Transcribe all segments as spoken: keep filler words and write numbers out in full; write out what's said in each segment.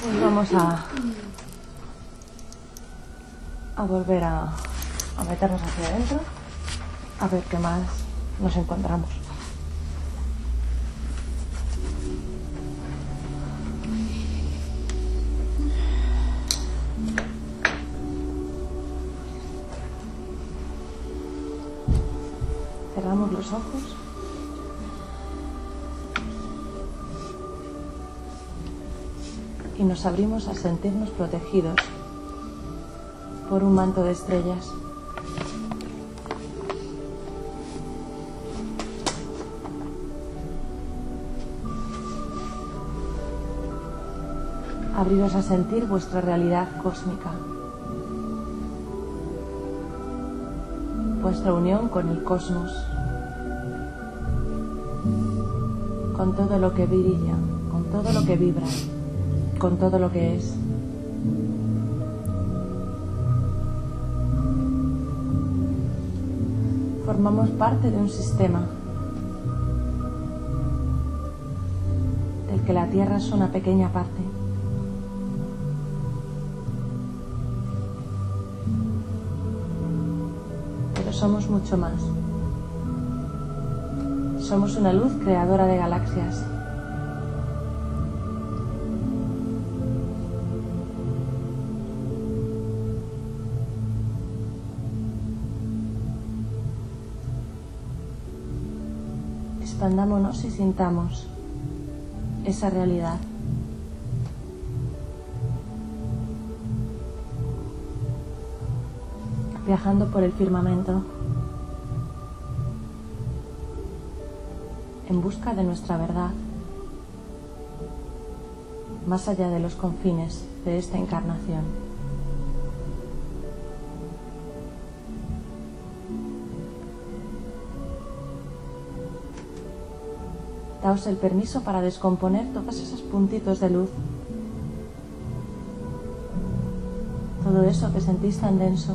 Pues vamos a, a volver a, a meternos hacia adentro, a ver qué más nos encontramos. Cerramos los ojos. Y nos abrimos a sentirnos protegidos por un manto de estrellas. Abriros a sentir vuestra realidad cósmica, vuestra unión con el cosmos, con todo lo que brilla, con todo lo que vibra, con todo lo que es. Formamos parte de un sistema del que la Tierra es una pequeña parte. Pero somos mucho más. Somos una luz creadora de galaxias. Expandámonos y sintamos esa realidad. Viajando por el firmamento en busca de nuestra verdad, más allá de los confines de esta encarnación. Daos el permiso para descomponer todos esos puntitos de luz, todo eso que sentís tan denso,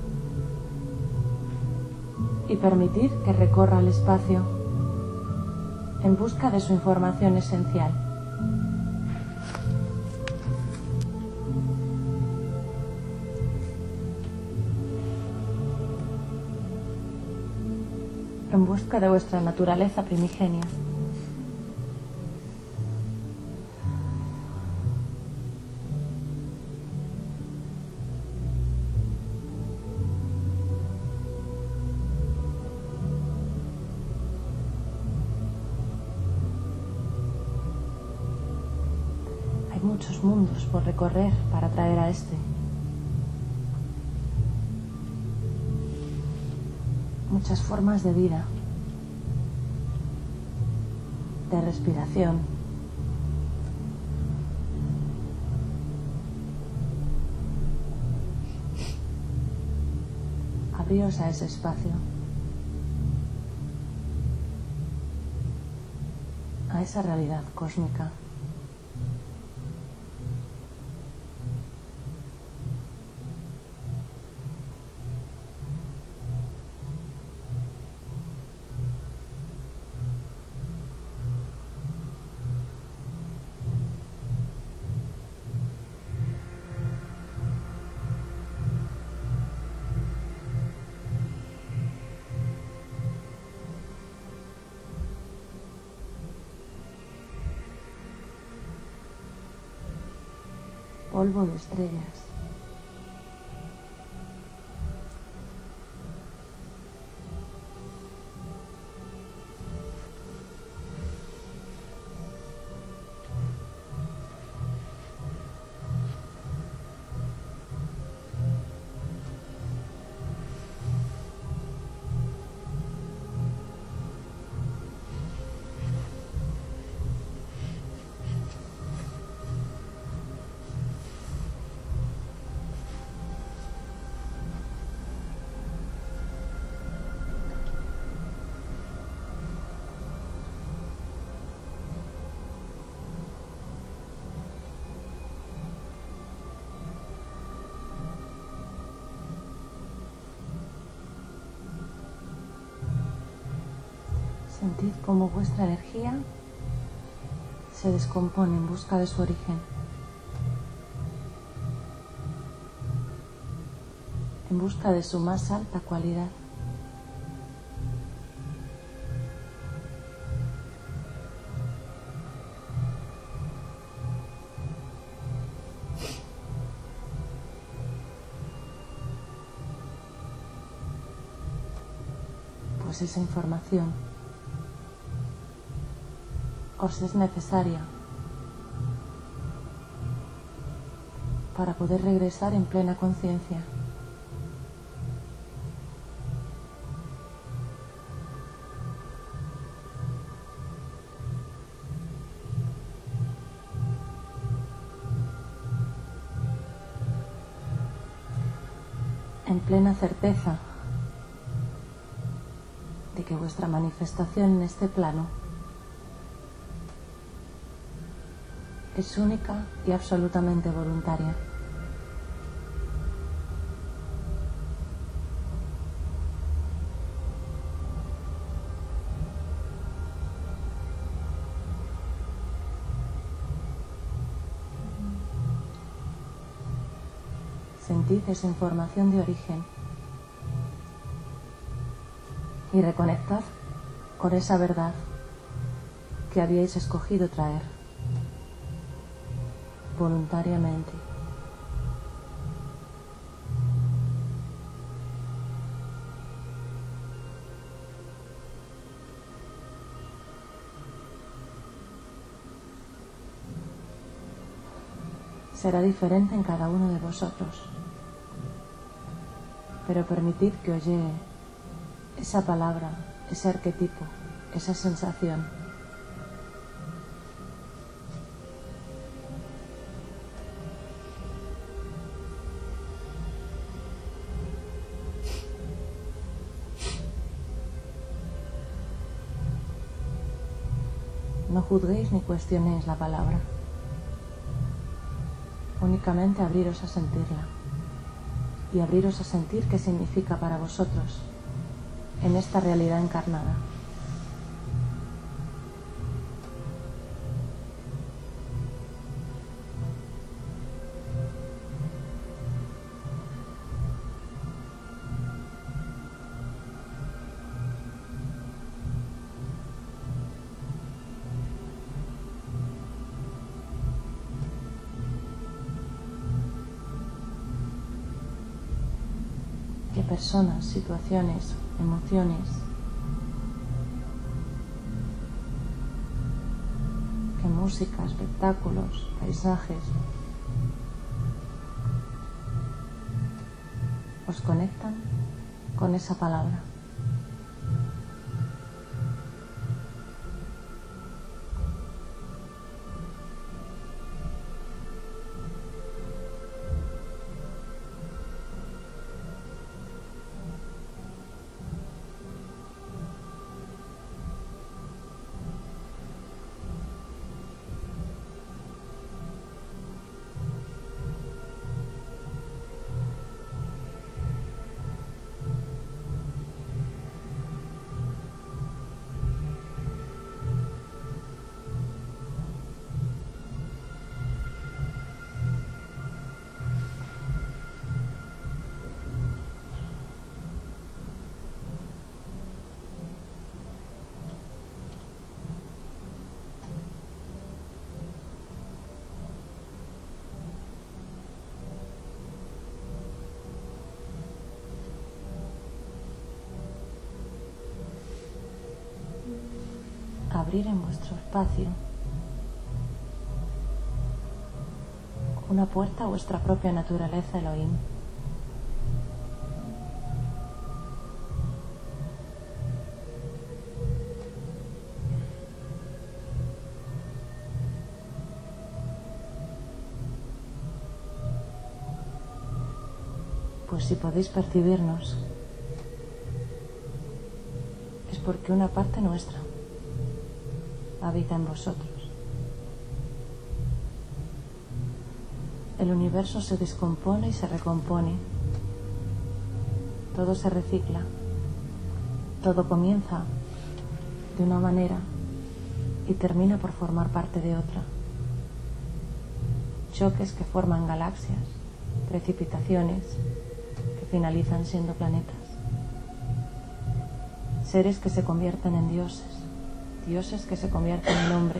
y permitir que recorra el espacio en busca de su información esencial. En busca de vuestra naturaleza primigenia. Muchos mundos por recorrer para traer a este. Muchas formas de vida, de respiración. Abríos a ese espacio, a esa realidad cósmica. Polvo de estrellas. Sentid cómo vuestra energía se descompone en busca de su origen. en busca de su más alta cualidad. Pues esa información os es necesaria para poder regresar en plena conciencia. En plena certeza de que vuestra manifestación en este plano es única y absolutamente voluntaria. Sentid esa información de origen y reconectad con esa verdad que habíais escogido traer voluntariamente. Será diferente en cada uno de vosotros, pero permitid que os llegue esa palabra, ese arquetipo, esa sensación. No juzguéis ni cuestionéis la palabra. Únicamente abriros a sentirla y abriros a sentir qué significa para vosotros en esta realidad encarnada. ¿Qué personas, situaciones, emociones, qué música, espectáculos, paisajes os conectan con esa palabra? Abrir en vuestro espacio una puerta a vuestra propia naturaleza Elohim. Pues si podéis percibirnos, es porque una parte nuestra habita en vosotros. El universo se descompone y se recompone. Todo se recicla. Todo comienza de una manera y termina por formar parte de otra. Choques que forman galaxias, precipitaciones que que finalizan siendo planetas. Seres que se convierten en dioses, dioses que se convierten en hombres,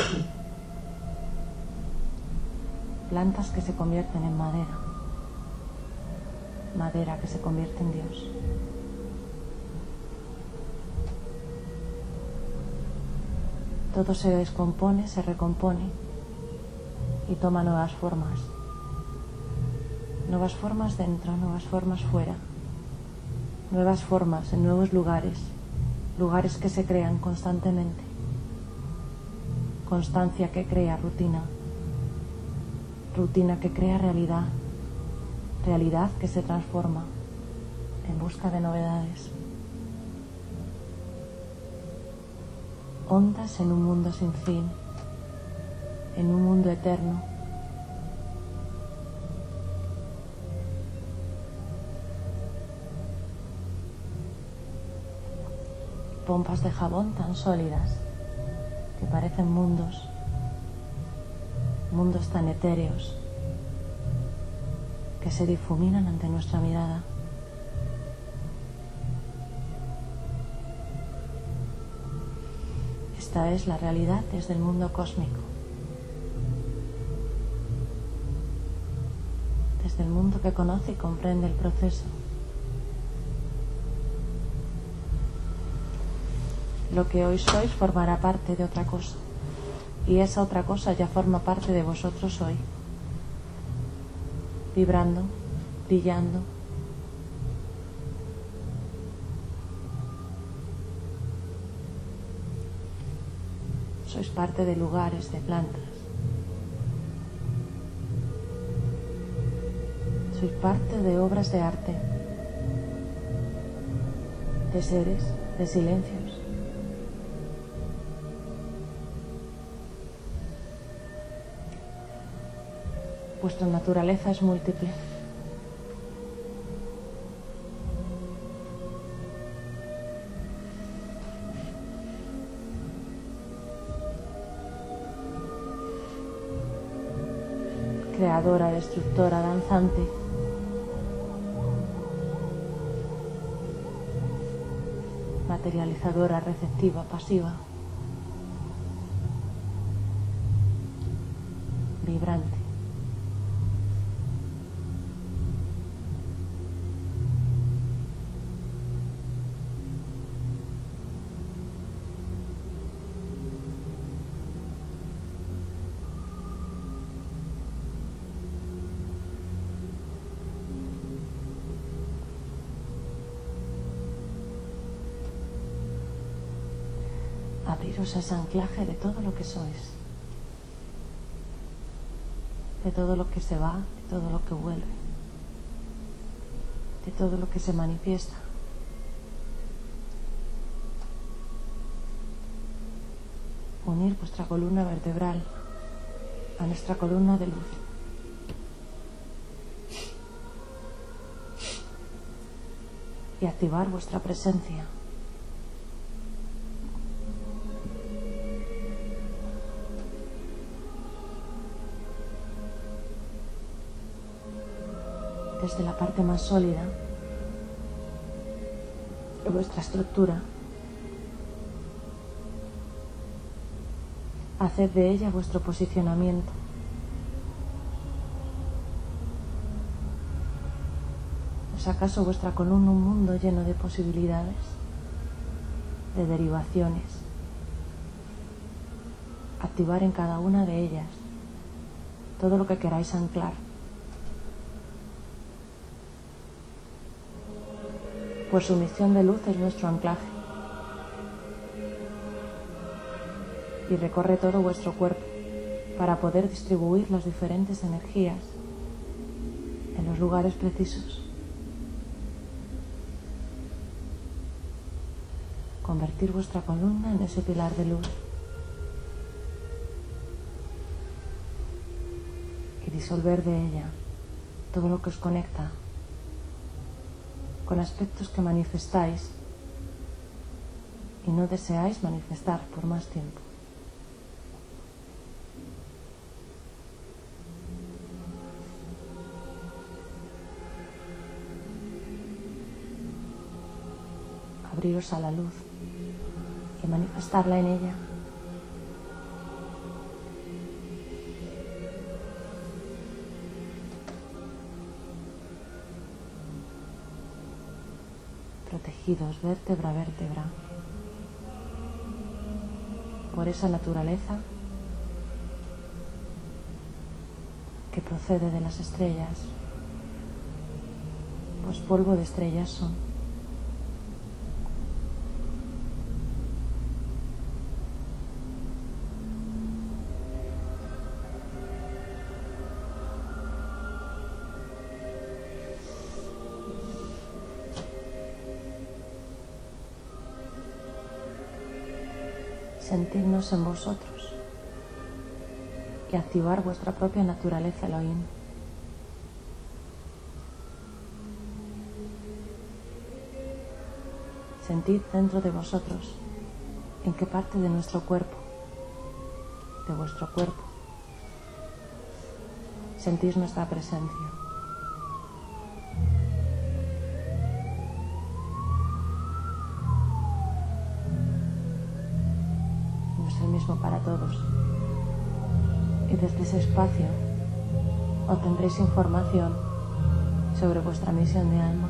plantas que se convierten en madera, madera que se convierte en Dios. Todo se descompone, se recompone y toma nuevas formas. Nuevas formas dentro, nuevas formas fuera. Nuevas formas en nuevos lugares, lugares que se crean constantemente. Constancia que crea rutina, rutina que crea realidad, realidad que se transforma en busca de novedades. Ondas en un mundo sin fin, en un mundo eterno. Pompas de jabón tan sólidas que parecen mundos, mundos tan etéreos que se difuminan ante nuestra mirada. Esta es la realidad desde el mundo cósmico, desde el mundo que conoce y comprende el proceso. Lo que hoy sois formará parte de otra cosa, y esa otra cosa ya forma parte de vosotros hoy, vibrando, brillando. Sois parte de lugares, de plantas. Sois parte de obras de arte, de seres, de silencios. Vuestra naturaleza es múltiple. Creadora, destructora, danzante. Materializadora, receptiva, pasiva. Vibrante. Abriros a ese anclaje de todo lo que sois, de todo lo que se va, de todo lo que vuelve, de todo lo que se manifiesta. Unir vuestra columna vertebral a nuestra columna de luz. Y activar vuestra presencia. Desde la parte más sólida de vuestra estructura, haced de ella vuestro posicionamiento. ¿Es acaso vuestra columna un mundo lleno de posibilidades, de derivaciones? Activar en cada una de ellas todo lo que queráis anclar. Pues su misión de luz es nuestro anclaje y recorre todo vuestro cuerpo para poder distribuir las diferentes energías en los lugares precisos. Convertir vuestra columna en ese pilar de luz y disolver de ella todo lo que os conecta con aspectos que manifestáis y no deseáis manifestar por más tiempo. abriros a la luz y manifestarla en ella. Protegidos vértebra a vértebra por esa naturaleza que procede de las estrellas, pues polvo de estrellas son. Sentirnos en vosotros y activar vuestra propia naturaleza Elohim. Sentid dentro de vosotros en qué parte de nuestro cuerpo, de vuestro cuerpo, sentís nuestra presencia. No es el mismo para todos. Y desde ese espacio obtendréis información sobre vuestra misión de alma.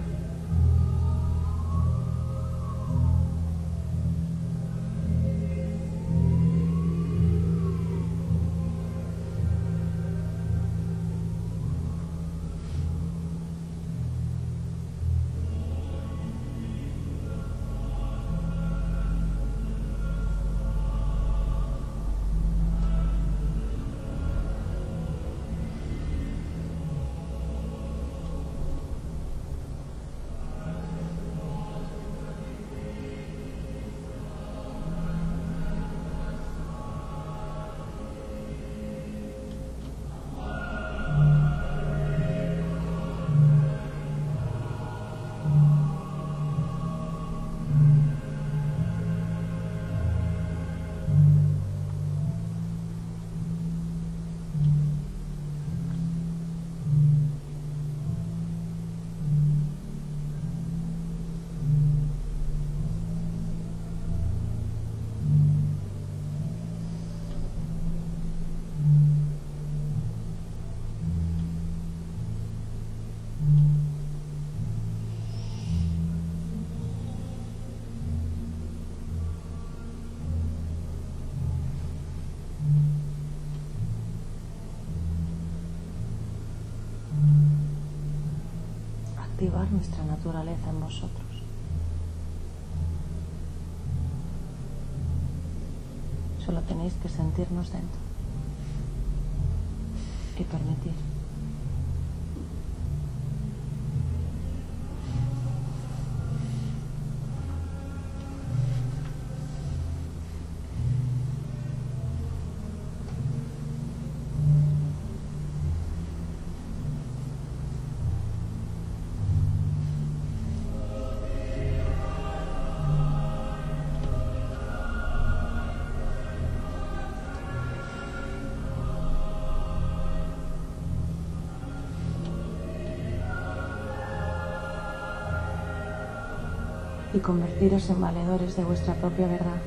Activar nuestra naturaleza en vosotros. Solo tenéis que sentirnos dentro y permitir. Y convertiros en valedores de vuestra propia verdad.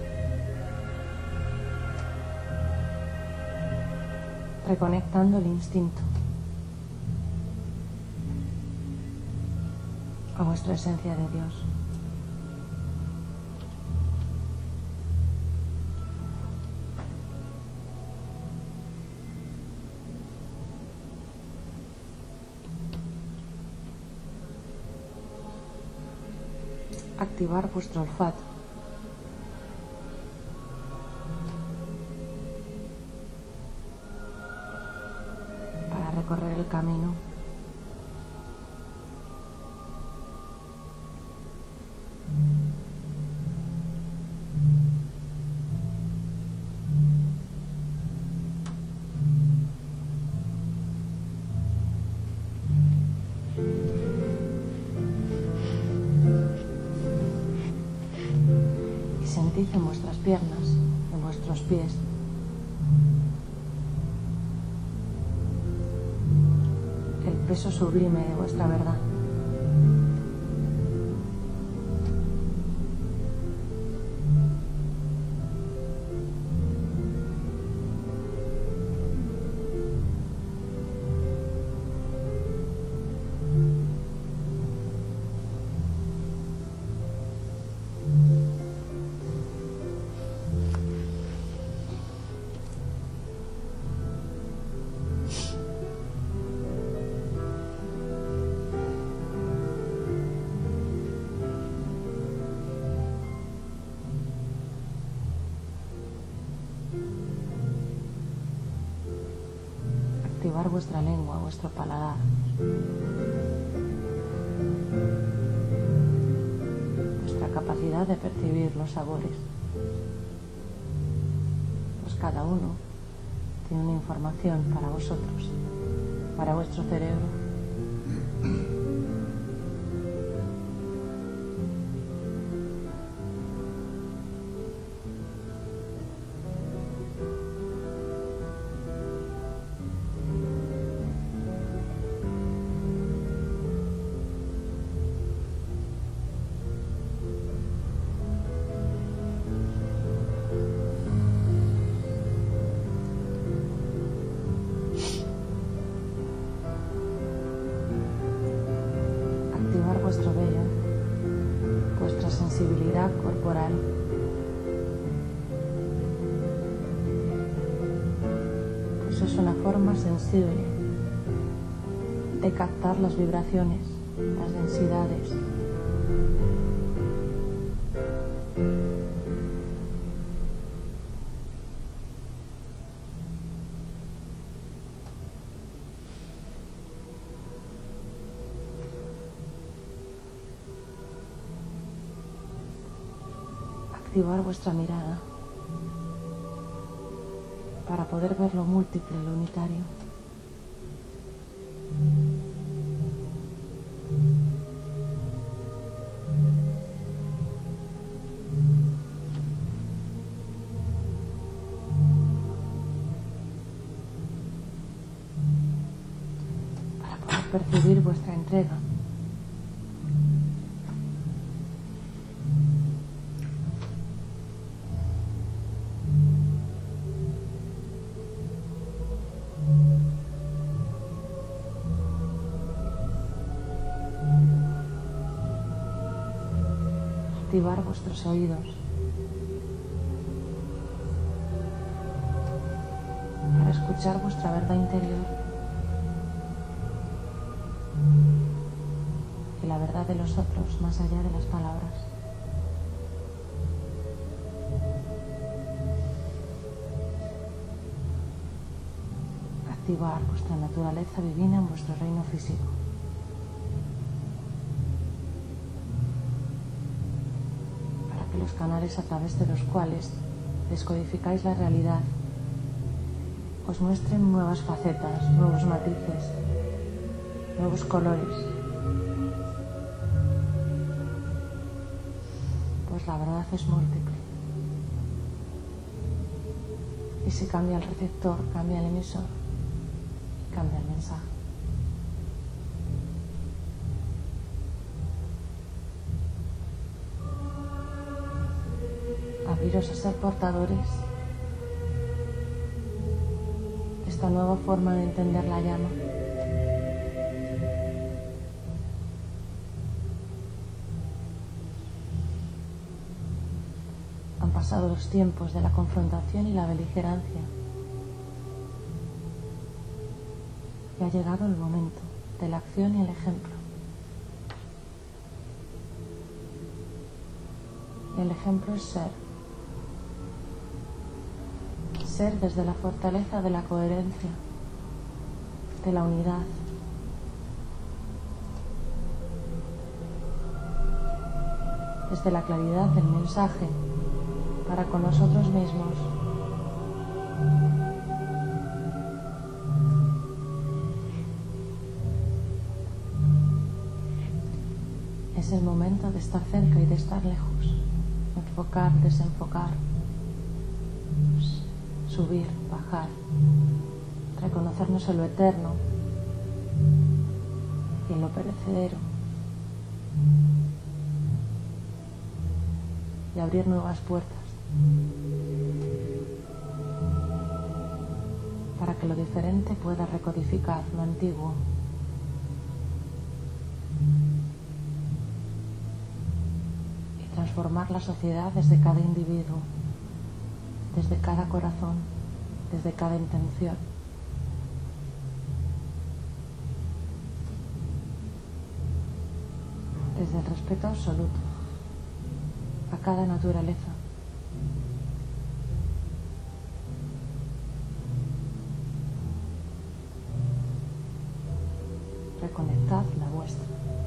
Reconectando el instinto a vuestra esencia de Dios. Activar vuestro olfato. Para recorrer el camino. Sentid en vuestras piernas, en vuestros pies, el peso sublime de vuestra verdad. Activar vuestra lengua, vuestro paladar. Vuestra capacidad de percibir los sabores. Pues cada uno tiene una información para vosotros, para vuestro cerebro. Vuestro vello, vuestra sensibilidad corporal. Eso es una forma sensible de captar las vibraciones, las densidades. Activar vuestra mirada para poder ver lo múltiple, lo unitario. Para poder percibir vuestra entrega. Activar vuestros oídos para escuchar vuestra verdad interior y la verdad de los otros más allá de las palabras. Activar vuestra naturaleza divina en vuestro reino físico. Los canales a través de los cuales descodificáis la realidad os muestren nuevas facetas, nuevos matices, nuevos colores. Pues la verdad es múltiple. Y si cambia el receptor, cambia el emisor y cambia el mensaje. Abriros a ser portadores de esta nueva forma de entender la llama. Han pasado los tiempos de la confrontación y la beligerancia y ha llegado el momento de la acción y el ejemplo. Y el ejemplo es ser. Ser desde la fortaleza de la coherencia, de la unidad. Desde la claridad del mensaje para con nosotros mismos. Es el momento de estar cerca y de estar lejos. Enfocar, desenfocar. Subir, bajar, reconocernos en lo eterno y en lo perecedero y abrir nuevas puertas para que lo diferente pueda recodificar lo antiguo. Y transformar la sociedad desde cada individuo, desde cada corazón, desde cada intención. Desde el respeto absoluto a cada naturaleza. reconectad la vuestra.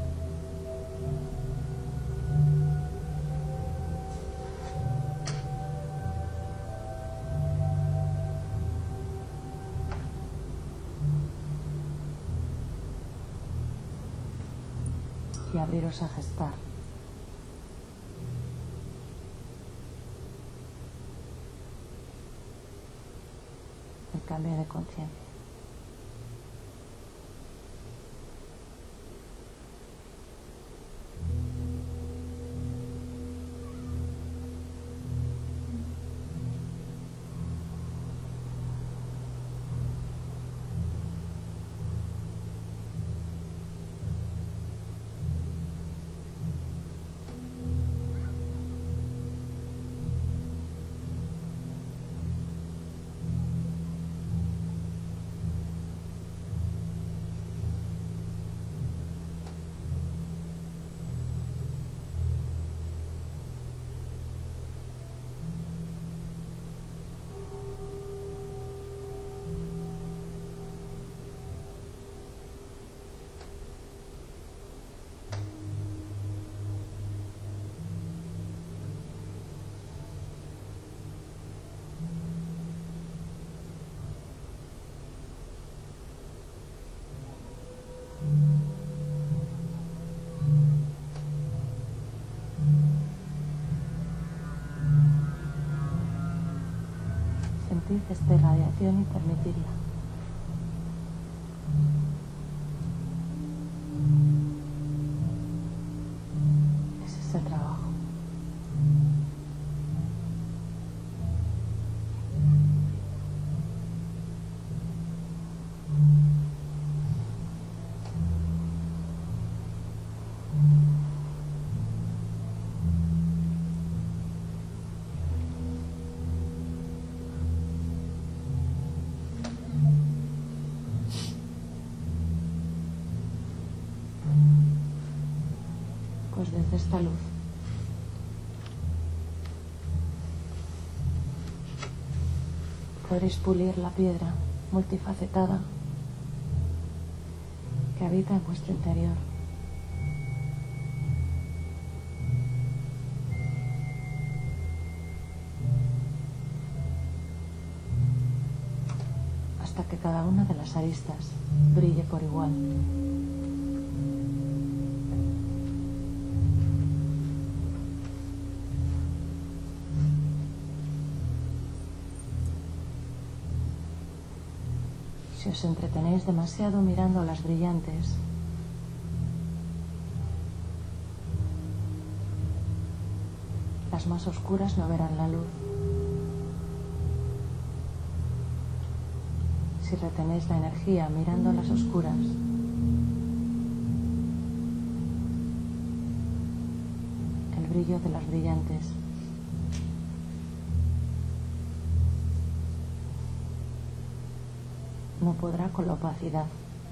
Y abriros a gestar. El cambio de conciencia. Sentid esta irradiación y permitidla. Es ese trabajo. Pues desde esta luz podréis pulir la piedra multifacetada que habita en vuestro interior. Hasta que cada una de las aristas brille por igual. Si os entretenéis demasiado mirando las brillantes, las más oscuras no verán la luz. Si retenéis la energía mirando las oscuras, el brillo de las brillantes no podrá con la opacidad.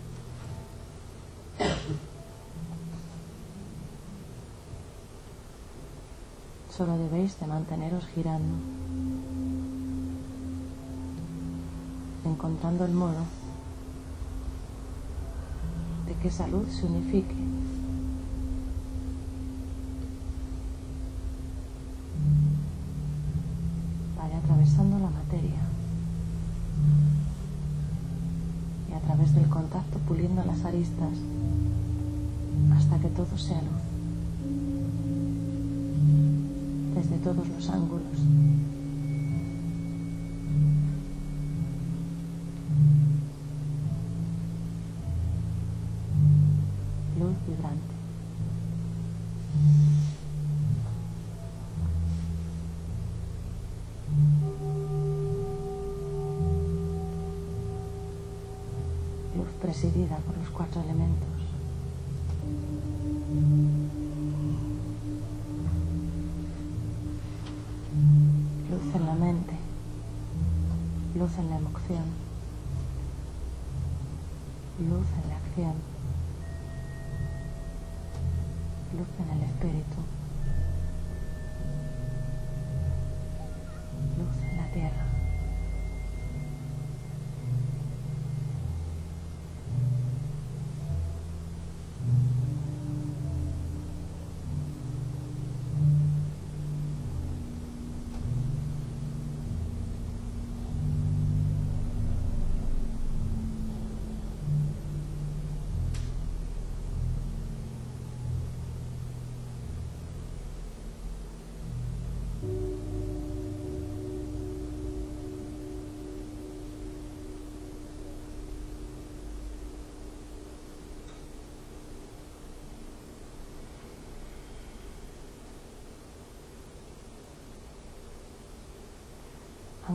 Solo debéis de manteneros girando, encontrando el modo de que esa luz se unifique vaya atravesando la materia y a través del contacto puliendo las aristas hasta que todo sea luz desde todos los ángulos. Luz vibrante. Luz presidida por los cuatro elementos. Luz en la mente. Luz en la emoción. Luz en la acción. Luz en el espíritu. Luz en la tierra.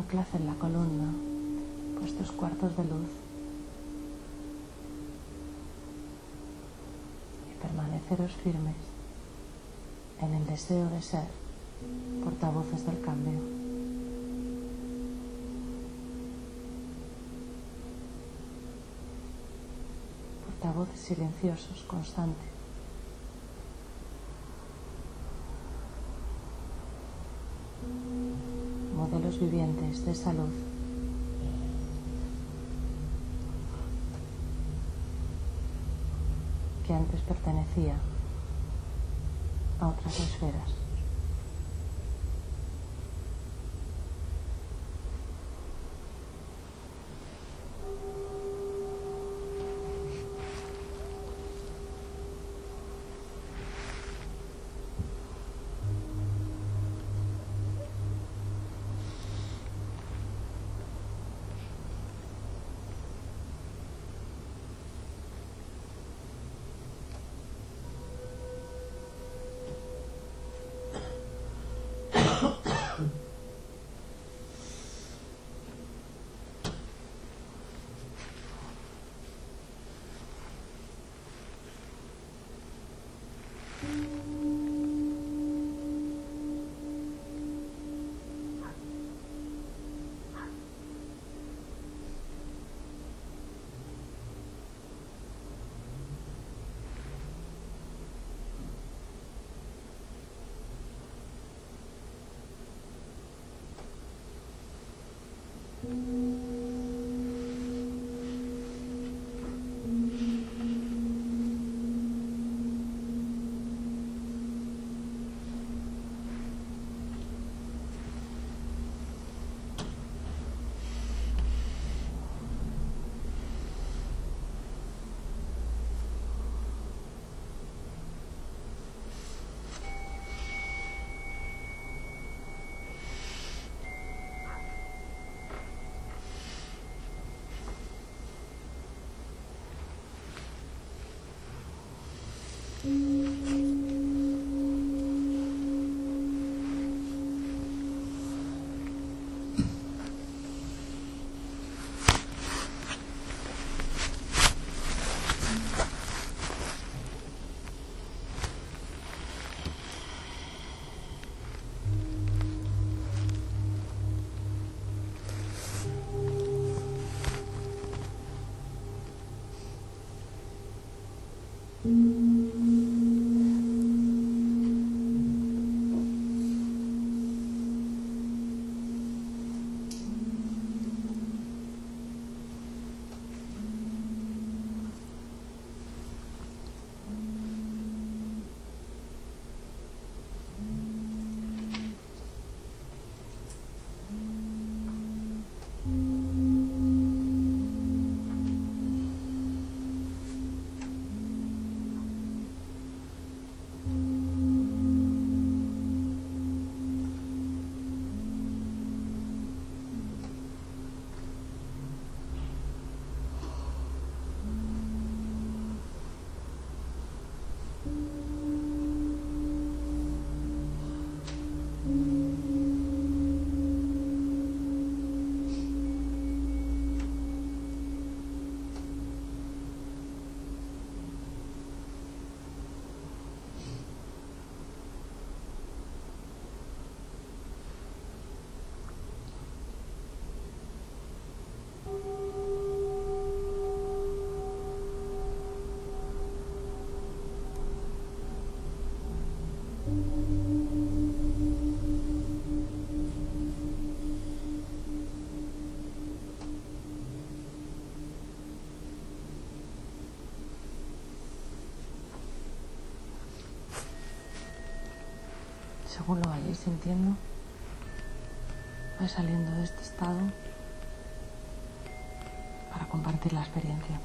anclad en la columna vuestros cuartos de luz y permaneceros firmes en el deseo de ser portavoces del cambio. Portavoces silenciosos, constantes. Modelos vivientes de esa luz. Que antes pertenecía a otras esferas. Según lo vayáis sintiendo, vais saliendo de este estado para compartir la experiencia.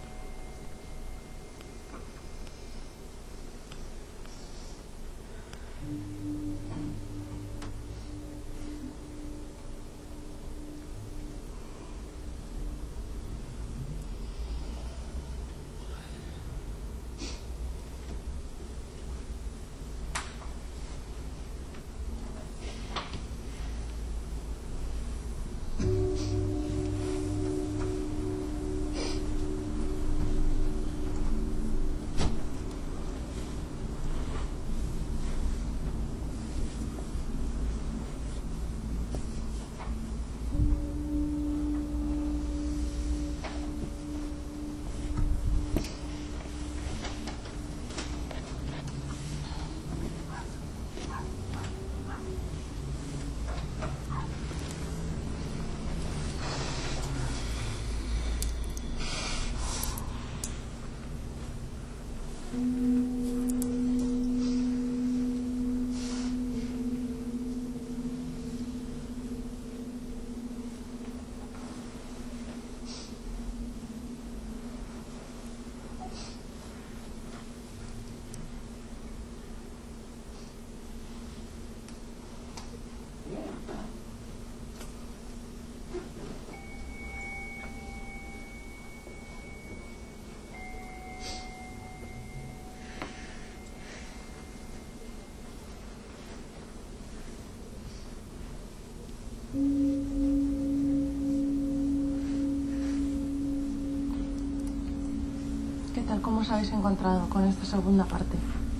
¿Cómo os habéis encontrado con esta segunda parte?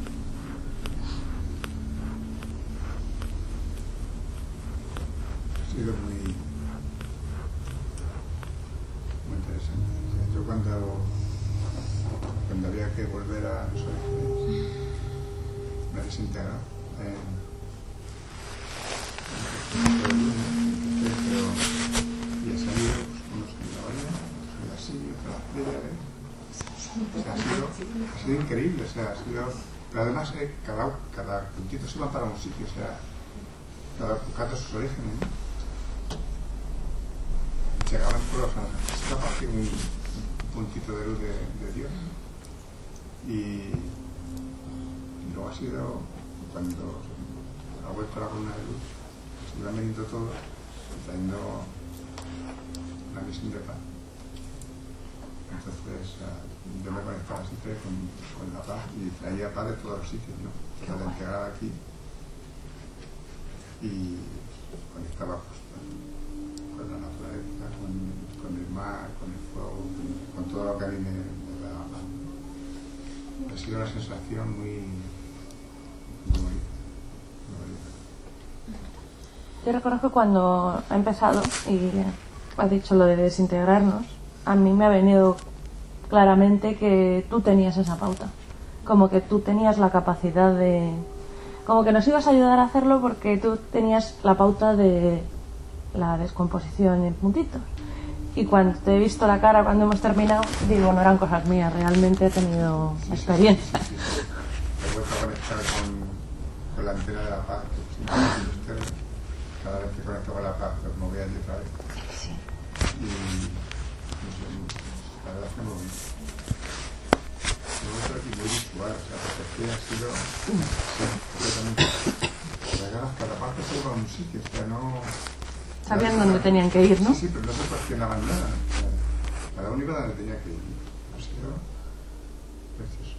Ha sido muy, muy interesante. Yo cuando, cuando había que volver a los orígenes, me desintegrado. Eh, pero, y he salido pues, unos en la bahía, otros en la silla, otros en la playa. ¿eh? O sea, ha, sido, ha sido increíble. O sea, ha sido, pero además eh, cada, cada puntito se va para un sitio. O sea, cada, cada sus orígenes. ¿no? Llegaban por los estaba aquí un, un puntito de luz de, de Dios y, y luego ha sido cuando ha vuelto la columna de luz se iba mediendo todo trayendo una visión de paz. Entonces uh, yo me conectaba siempre con, con la paz y traía paz de todos los sitios, ¿no? Entonces la integraba aquí y conectaba pues, con la naturaleza, con, con el mar, con el fuego, con, con todo lo que a mí me, me da. Ha sido una sensación muy, muy bonita, muy bonita. Yo reconozco que cuando ha empezado y has dicho lo de desintegrarnos, a mí me ha venido claramente que tú tenías esa pauta, como que tú tenías la capacidad de, como que nos ibas a ayudar a hacerlo porque tú tenías la pauta de la descomposición en puntitos. Y cuando te he visto la cara cuando hemos terminado, digo, no eran cosas mías, realmente he tenido sí, experiencia. Sí, sí, sí. He vuelto a conectar con, con la antena de la paz, que es cada vez que conecto con la paz, pues me voy allí otra vez. Sí. Y no sé, la verdad es que muy bonito. Y muy visual, o sea, porque ha sido sí, completamente. Cada parte se iba a un sitio, o sea, no. Sabían dónde tenían que ir, ¿no? Sí, sí, pero no se cuestionaban nada. O sea, cada uno iba donde tenía que ir. Ha sido precioso.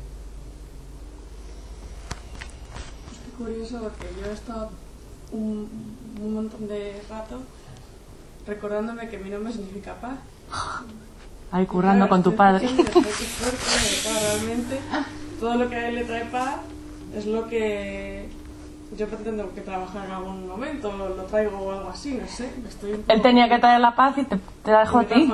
Pues qué curioso, porque yo he estado un, un montón de rato recordándome que mi nombre significa paz. Ahí currando claro, con tu padre. Qué fuerte, claro, realmente todo lo que a él le trae paz es lo que yo pretendo que trabajar en algún momento, lo traigo o algo así, no sé. Estoy un poco... Él tenía que traer la paz y te, te la dejó a ti.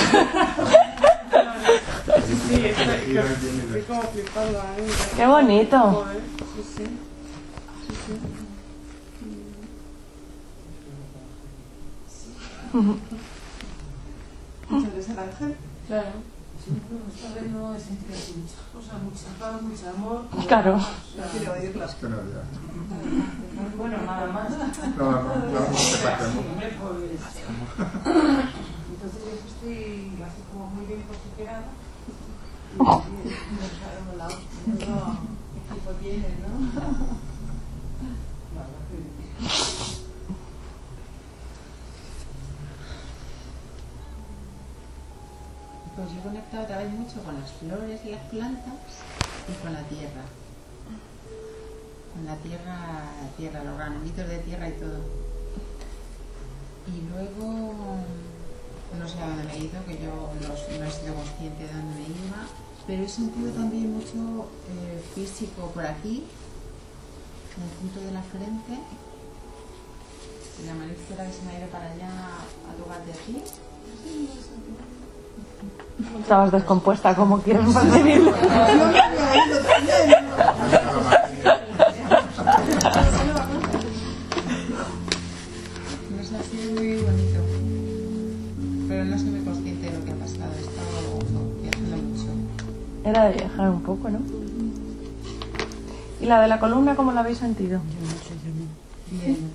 Sí, sí, estoy, estoy como flipando ahí. Qué bonito. Joder, sí, sí. Sí, sí. ¿Sabes el ángel? Claro. Está hablando de sentir muchas cosas, mucha paz, mucho amor. Claro. No quiero oírlas. Es que no había. Bueno, nada más. No, no, no, no, no se pasa. Entonces yo estoy así como muy bien posicionada. Y no sabemos la otra. ¿Qué tipo tienes, no? Pues yo he conectado otra vez mucho con las flores y las plantas y con la tierra. Con la tierra, la tierra, los granulitos de tierra y todo. Y luego, no sé a dónde me he ido, que yo no, no he sido consciente de dónde me iba, pero he sentido también mucho eh, físico por aquí, en el punto de la frente. Y la mano izquierda que se me ha ido para allá a tocar de aquí. Estabas descompuesta, como quieres percibirlo. Nos ha sido muy bonito, pero no soy muy consciente de lo que ha pasado. He estado viajando mucho. Era de viajar un poco, ¿no? ¿Y la de la columna cómo la habéis sentido? Bien.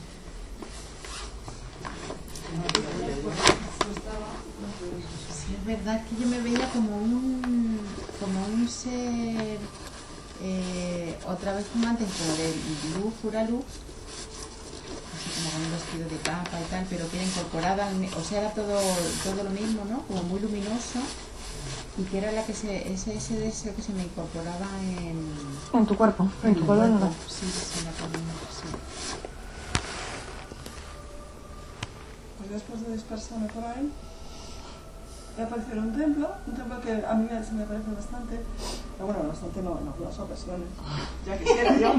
Sí, es verdad que yo me veía como un, como un ser, eh, otra vez como antes, como de luz, pura luz, así como con un vestido de capa y tal, pero que era incorporada, o sea, era todo, todo lo mismo, ¿no? Como muy luminoso, y que era la que se, ese, ese deseo que se me incorporaba en... En tu cuerpo, en, en tu columna. Sí, sí, en la columna, sí. Pues después de dispersarme por ahí, he aparecido en un templo, un templo que a mí me, se me parece bastante, pero bueno, bastante no, en algunas ocasiones, ya quisiera yo.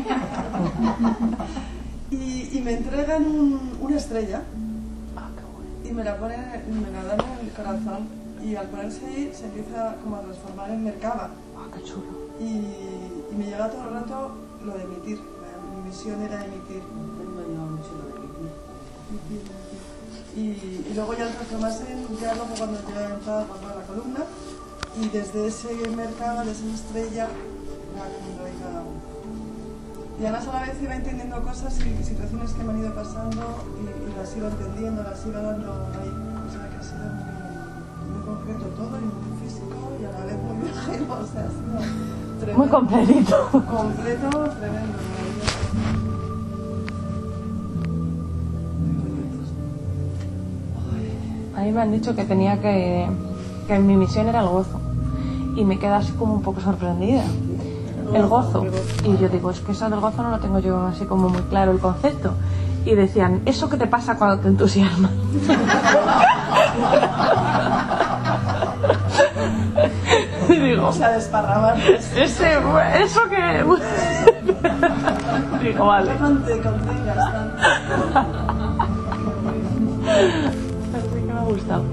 y, y me entregan un, una estrella y me la ponen, me la dan en el corazón y al ponerse ahí se empieza como a transformar en Merkaba. Ah, qué chulo. Y, y me llega todo el rato lo de emitir, mi misión era emitir. Y, y luego ya el transformarse en ya luego cuando ya entraba por la columna y desde ese Merkaba, desde esa estrella, ya cuando iba... Y además a la vez iba entendiendo cosas y situaciones que me han ido pasando y, y las iba entendiendo, las iba dando ahí. O sea que ha sido muy, muy concreto todo y muy físico y a la vez muy viajero, o sea, ha sido tremendo. Muy completito. Completo, tremendo, maravilloso. A mí me han dicho que tenía que... que mi misión era el gozo. Y me queda así como un poco sorprendida. El gozo. Y yo digo, es que eso del gozo no lo tengo yo así como muy claro el concepto. Y decían, ¿eso qué te pasa cuando te entusiasmas? Y digo, O sea, desparramar. ese, eso que... Digo, vale. Te contengas tanto. Así que me ha gustado.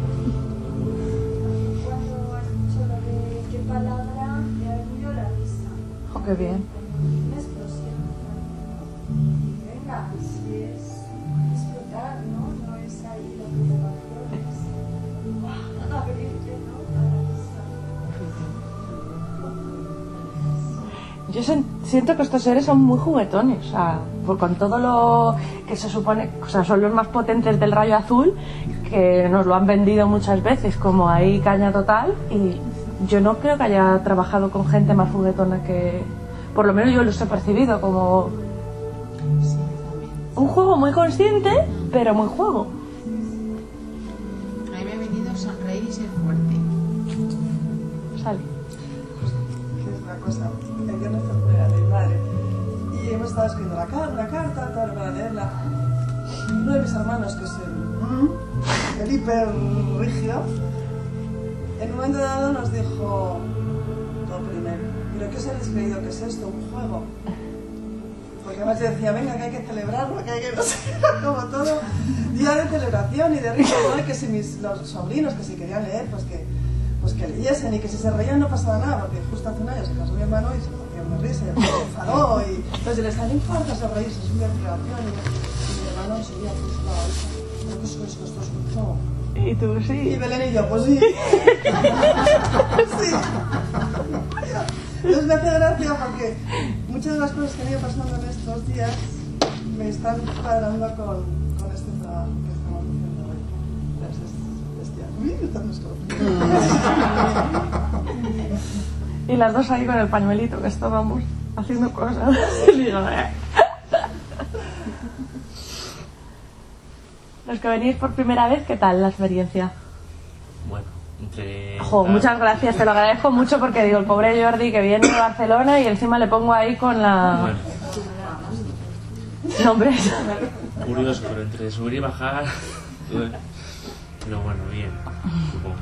Cuando has dicho lo de qué palabra, me ha venido la risa. Oh, qué bien. Una explosión. Y venga, si es explotar, ¿no? No es ahí la preocupación, es abrirte, ¿no? A la risa. Yo sen- siento que estos seres son muy juguetones, o sea, por- con todo lo que se supone, o sea, son los más potentes del rayo azul, que nos lo han vendido muchas veces como ahí caña total, y yo no creo que haya trabajado con gente más juguetona que, por lo menos yo los he percibido como Sí, también. un juego muy consciente, pero muy juego. A mí me ha venido sonreír y ser fuerte. Sale. Que es una cosa, el viernes fue de mi madre. Y hemos estado escribiendo la, car la carta, tal, para leerla. Y uno de mis hermanos, que es el, el hiper rígido, en un momento dado nos dijo, todo primero, ¿pero qué os habéis creído que es esto? ¿Un juego? Porque además yo decía, venga, que hay que celebrarlo, que hay que, no sé, como todo día de celebración y de risa, ¿no? Y que si mis los sobrinos, que si querían leer, pues que, pues que leyesen y que si se reían no pasaba nada, porque justo hace un año se casó mi hermano y se hacía una risa y se enfadó y entonces les sale importa se reírse, es un día de celebración y, y mi hermano enseguida pues la risa, pero que eso es que esto es un juego. Y tú Y sí. Belén y yo, pues sí. Sí. Entonces me hace gracia porque muchas de las cosas que me han ido pasando en estos días me están cuadrando con, con este trabajo que estamos haciendo hoy. Gracias, bestia. Y las dos ahí con el pañuelito, que estábamos haciendo cosas. Y digo, eh. Los que venís por primera vez, ¿qué tal la experiencia? Bueno, entre... Jo, muchas gracias, te lo agradezco mucho porque digo, el pobre Jordi que viene de Barcelona y encima le pongo ahí con la... Bueno, Nombres. curioso, pero entre subir y bajar... Pero bueno, bien, supongo.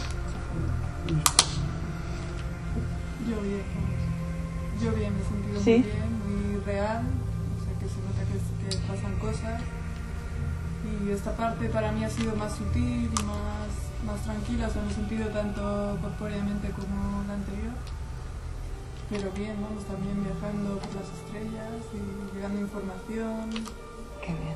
Yo bien, vamos. Yo bien, me he sentido ¿Sí? muy bien, muy real, o sea que se nota que, que pasan cosas y esta parte para mí ha sido más sutil y más, más tranquila, o sea, no he sentido tanto corpóreamente como la anterior, pero bien, vamos, también viajando por las estrellas y llegando información. Qué bien.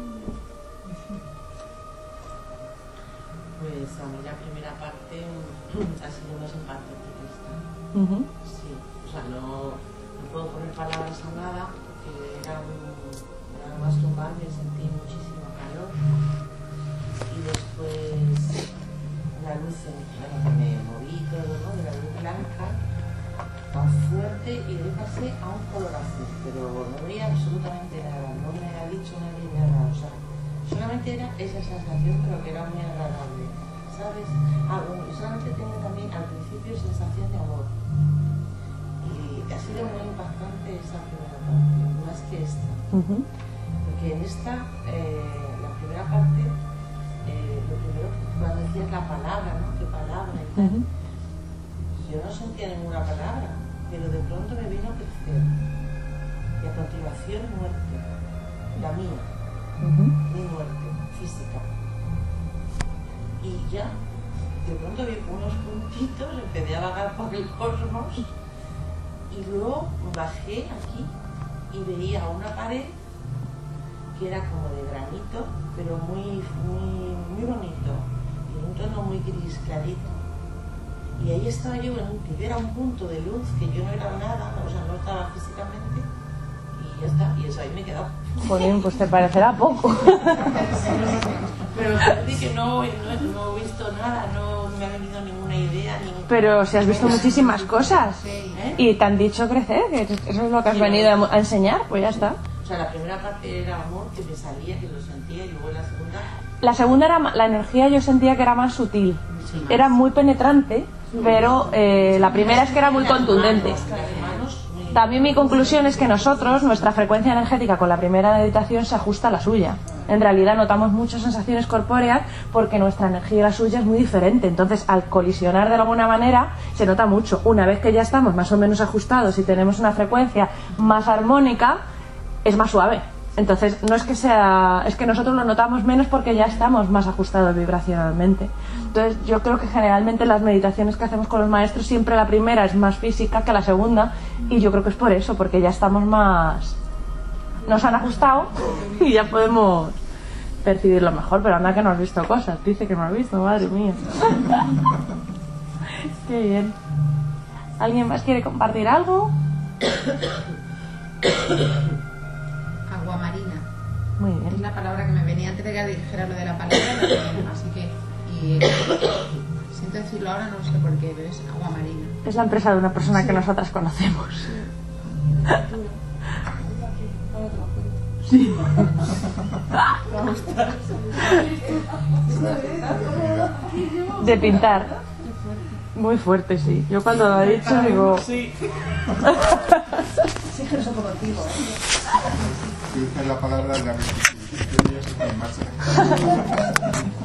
Pues a mí la primera parte ha sido más empática esta. Uh-huh. Sí, o sea, no, no puedo poner palabras a nada, porque era un, nada más tumbarme, sentí muchísimo calor. Y después la luz, claro, que me moví todo, ¿no? De la luz blanca, tan fuerte, y de ahí pasé a un color azul, pero no veía absolutamente nada, no me ha dicho nadie nada, o sea, solamente era esa sensación, pero que era muy agradable, ¿sabes? Ah, bueno, y solamente tengo también al principio sensación de amor. Y ha sido muy impactante esa primera parte, más que esta. Uh-huh. Porque en esta, eh, la primera parte, eh, lo primero cuando decías la palabra, ¿no? ¿Qué palabra? Y tal. Ujú. Yo no sentía ninguna palabra, pero de pronto me vino a crecer. Y a continuación muerte, la mía, Ujú. mi muerte física. Y ya, de pronto vi unos puntitos, empecé a vagar por el cosmos y luego bajé aquí y veía una pared que era como de granito, pero muy, muy, muy bonito, y en un tono muy gris clarito. Y ahí estaba yo, en un, que era un punto de luz, que yo no era nada, o sea, no estaba físicamente, y ya está, y eso ahí me he quedado. Jolín, pues te parecerá poco. Pero parece que no, no, no he visto nada, no me ha venido ninguna idea. Ningún... Pero si has visto muchísimas cosas ¿Eh? y te han dicho crecer, que eso es lo que has Sí, venido a enseñar, pues ya está. O sea, la primera parte era amor, que me salía, que lo sentía, y luego la segunda... La segunda era ma- la energía, yo sentía que era más sutil, Sí, más. era muy penetrante, pero eh, la primera es que era muy contundente. Las manos, muy... También mi conclusión es que nosotros, nuestra frecuencia energética con la primera meditación se ajusta a la suya. En realidad notamos muchas sensaciones corpóreas porque nuestra energía y la suya es muy diferente. Entonces, al colisionar de alguna manera, se nota mucho. Una vez que ya estamos más o menos ajustados y tenemos una frecuencia más armónica, es más suave. Entonces, no es que sea, es que nosotros lo notamos menos porque ya estamos más ajustados vibracionalmente. Entonces, yo creo que generalmente las meditaciones que hacemos con los maestros, siempre la primera es más física que la segunda, y yo creo que es por eso, porque ya estamos más, nos han ajustado y ya podemos percibirlo mejor. Pero anda que no has visto cosas, dice que no has visto, madre mía. Qué bien. ¿Alguien más quiere compartir algo? Agua marina. Muy Es bien. la palabra que me venía antes de que dijera lo de la palabra, la tenía, así que y, eh, siento decirlo ahora, no sé por qué, pero es agua marina. Es la empresa de una persona que nosotras conocemos. Sí. De pintar. Muy fuerte, sí. Yo cuando lo he dicho digo... Sí. Sí, que no soy contigo. Si usas la palabra, ya me ya está en marcha.